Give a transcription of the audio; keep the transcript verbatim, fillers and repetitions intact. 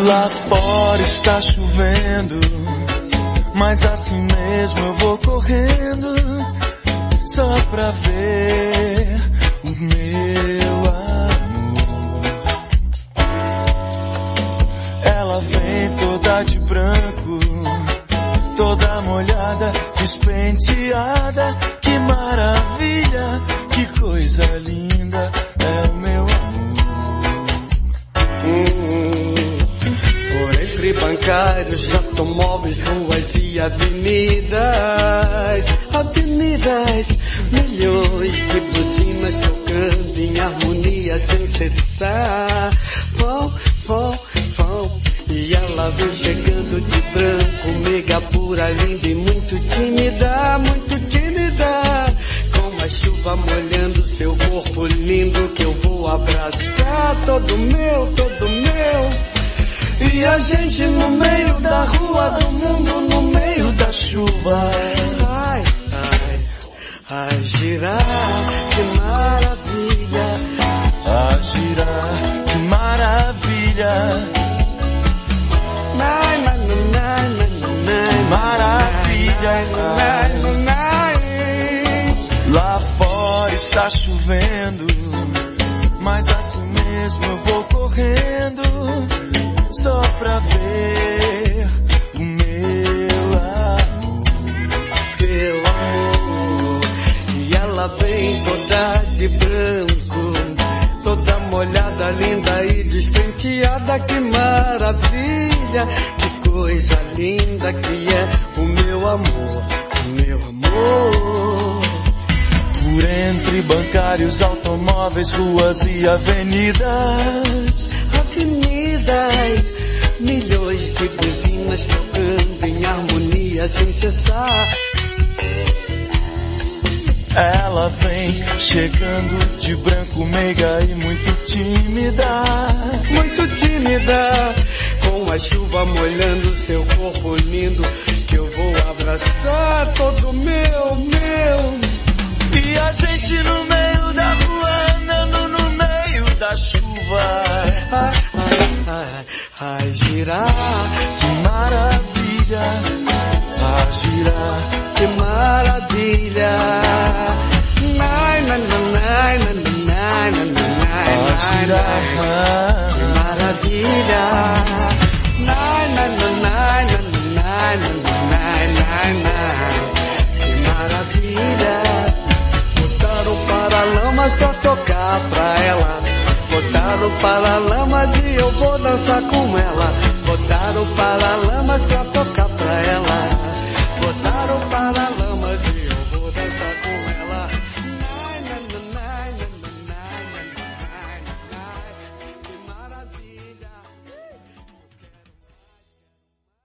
Lá fora está chovendo, mas assim mesmo eu vou correndo, só pra ver o meu amor. Ela vem toda de branco, toda molhada, despenteada. Que maravilha, que coisa linda, é o meu amor. Hum, por entre bancários, automóveis, ruas e avenidas, avenidas, milhões de buzinas tocando em harmonia sem cessar. Vão, vão, vão. E ela vem chegando de branco, mega pura, linda e muito tímida, muito tímida. Com a chuva molhando seu corpo lindo, que eu vou abraçar, todo meu, todo meu. E a gente no meio da rua, do mundo no meio da chuva. Ai, ai, ai, girar, que maravilha. Ai, girar, que maravilha. Nai, nai, nai, nai, nai, maravilha. Nai, nai, nai. Lá fora está chovendo, mas assim mesmo eu vou correndo, só pra ver o meu amor. Meu amor. E ela vem toda de branco, toda molhada, linda e despenteada. Que maravilha, que coisa linda que é o meu amor, o meu amor. Por entre bancários, automóveis, ruas e avenidas, avenidas, milhões de buzinas tocando em harmonia sem cessar. Ela vem chegando de branco, meiga e muito tímida, muito tímida. Com a chuva molhando seu corpo lindo, que eu vou abraçar, todo meu, meu. E a gente no meio da rua, andando no meio da chuva. Ai, ai, ai, ai, girar, que maravilha. Ai, girar, que maravilha. Nai, nai, nai, nai, nai, nai, nai, ai, girar, que maravilha. Nai, nai, nai, nai, nai, nai, nai, nai, que maravilha. Botaram Paralamas pra tocar pra ela. Botaram Paralamas e eu vou dançar com ela. Botaram Paralamas pra tocar pra ela. Botaram Paralamas.